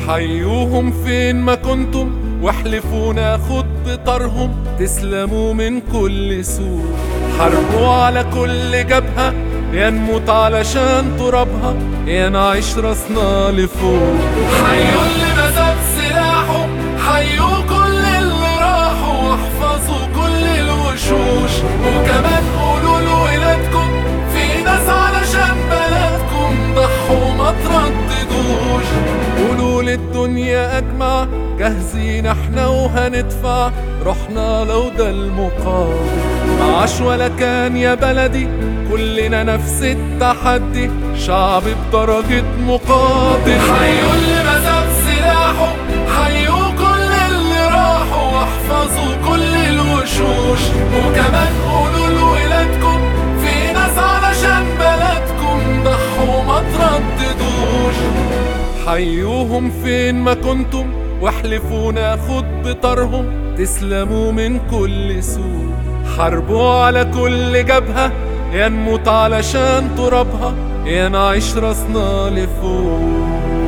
حيوهم فين ما كنتم واحلفوا ناخد بطارهم، تسلموا من كل سوء. حاربوا على كل جبهة، يا نموت علشان ترابها، يا نعيش راسنا لفوق. حيوا اللي مسك سلاحه، حيوا كل اللي راحوا، واحفظوا كل الوشوش. وكمان قولوا لولادكم في ناس علشان بلدكم ضحوا ما ترددوش. قولوا للدنيا أجمع جاهزين احنا وهندفع روحنا لو ده المقابل. معاش ولا كان يا بلدي، كلنا نفس التحدي، شعب بدرجة مقاتل. حيوا اللي مسك سلاحه، حيوا كل اللي راحوا، واحفظوا كل الوشوش. وكمان قولوا لولادكم في ناس علشان بلدكم ضحوا ما ترددوش. حيوهم فين ما كنتم واحلفوا ناخد بطارهم، تسلموا من كل سوء. حاربوا على كل جبهة، يا نموت علشان ترابها، يا نعيش راسنا لفوق.